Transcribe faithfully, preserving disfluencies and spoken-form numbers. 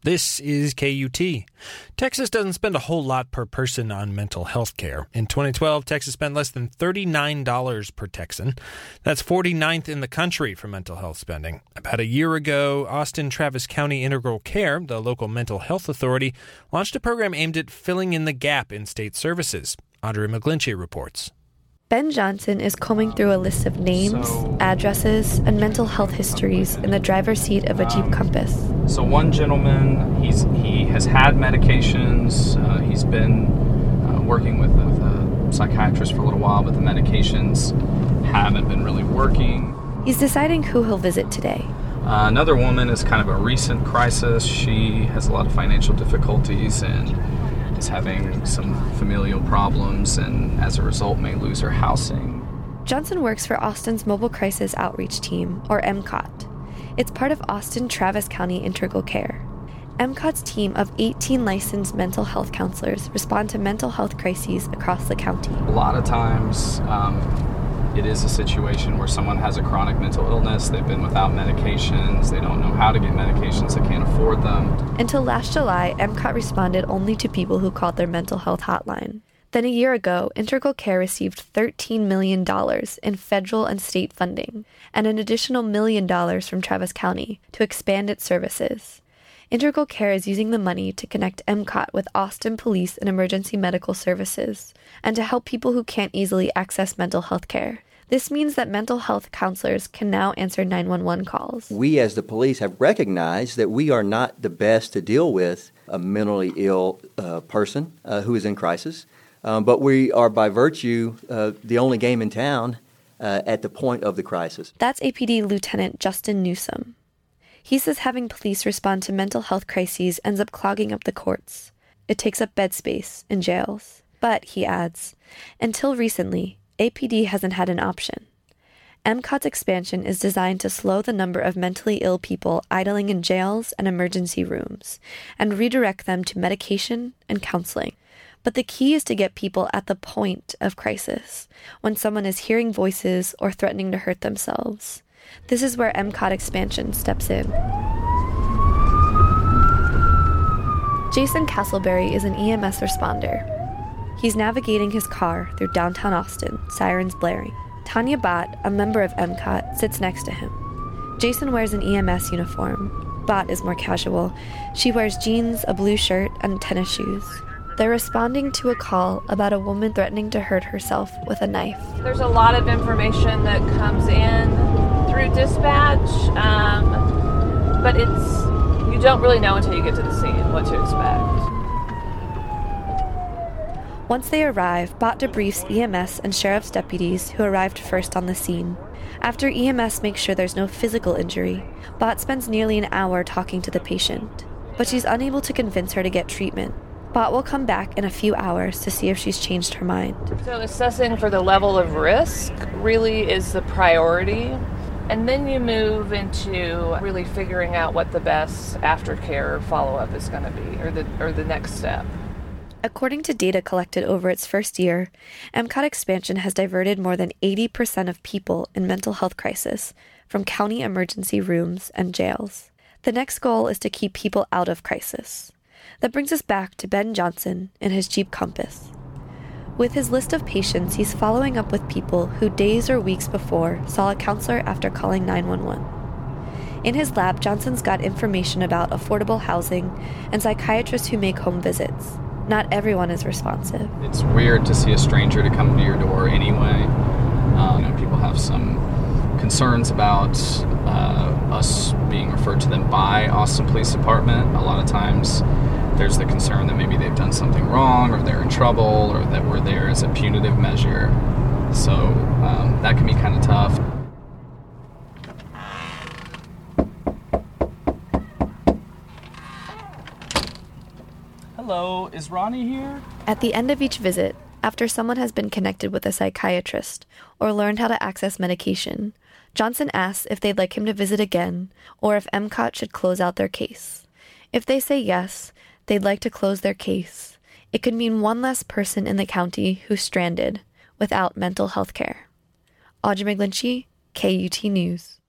This is K U T. Texas doesn't spend a whole lot per person on mental health care. In twenty twelve, Texas spent less than thirty-nine dollars per Texan. That's forty-ninth in the country for mental health spending. About a year ago, Austin-Travis County Integral Care, the local mental health authority, launched a program aimed at filling in the gap in state services. Audrey McGlinchey reports. Ben Johnson is combing through a list of names, so, addresses, and mental health histories in the driver's seat of a Jeep Compass. So one gentleman, he's he has had medications. Uh, he's been uh, working with, with a psychiatrist for a little while, but the medications haven't been really working. He's deciding who he'll visit today. Uh, another woman is kind of a recent crisis. She has a lot of financial difficulties and is having some familial problems and as a result may lose her housing. Johnson works for Austin's Mobile Crisis Outreach Team, or M C O T. It's part of Austin-Travis County Integral Care. M C O T's team of eighteen licensed mental health counselors respond to mental health crises across the county. A lot of times um, it is a situation where someone has a chronic mental illness, they've been without medications, they don't know how to get medications, they can't afford them. Until last July, M C O T responded only to people who called their mental health hotline. Then a year ago, Integral Care received thirteen million dollars in federal and state funding, and an additional million dollars from Travis County to expand its services. Integral Care is using the money to connect M C O T with Austin Police and Emergency Medical Services, and to help people who can't easily access mental health care. This means that mental health counselors can now answer nine one one calls. We as the police have recognized that we are not the best to deal with a mentally ill uh, person uh, who is in crisis, um, but we are by virtue uh, the only game in town uh, at the point of the crisis. That's A P D Lieutenant Justin Newsom. He says having police respond to mental health crises ends up clogging up the courts. It takes up bed space in jails. But, he adds, until recently, A P D hasn't had an option. M C O T's expansion is designed to slow the number of mentally ill people idling in jails and emergency rooms, and redirect them to medication and counseling. But the key is to get people at the point of crisis, when someone is hearing voices or threatening to hurt themselves. This is where M C O T expansion steps in. Jason Castleberry is an E M S responder. He's navigating his car through downtown Austin, sirens blaring. Tanya Bott, a member of M C O T, sits next to him. Jason wears an E M S uniform. Bott is more casual. She wears jeans, a blue shirt, and tennis shoes. They're responding to a call about a woman threatening to hurt herself with a knife. There's a lot of information that comes in through dispatch, um, but it's you don't really know until you get to the scene what to expect. Once they arrive, Bott debriefs E M S and sheriff's deputies who arrived first on the scene. After E M S makes sure there's no physical injury, Bott spends nearly an hour talking to the patient, but she's unable to convince her to get treatment. Bott will come back in a few hours to see if she's changed her mind. So assessing for the level of risk really is the priority. And then you move into really figuring out what the best aftercare follow-up is going to be, or the or the next step. According to data collected over its first year, M C O T expansion has diverted more than eighty percent of people in mental health crisis from county emergency rooms and jails. The next goal is to keep people out of crisis. That brings us back to Ben Johnson and his Jeep Compass. With his list of patients, he's following up with people who days or weeks before saw a counselor after calling nine one one. In his lab, Johnson's got information about affordable housing and psychiatrists who make home visits. Not everyone is responsive. It's weird to see a stranger to come to your door anyway. Um, you know, people have some concerns about uh, us being referred to them by Austin Police Department. A lot of times there's the concern that maybe they've done something wrong or they're in trouble or that we're there as a punitive measure. So um, that can be kind of tough. Hello, is Ronnie here? At the end of each visit, after someone has been connected with a psychiatrist or learned how to access medication, Johnson asks if they'd like him to visit again or if M C O T should close out their case. If they say yes, they'd like to close their case. It could mean one less person in the county who's stranded without mental health care. Audrey McGlinchey, K U T News.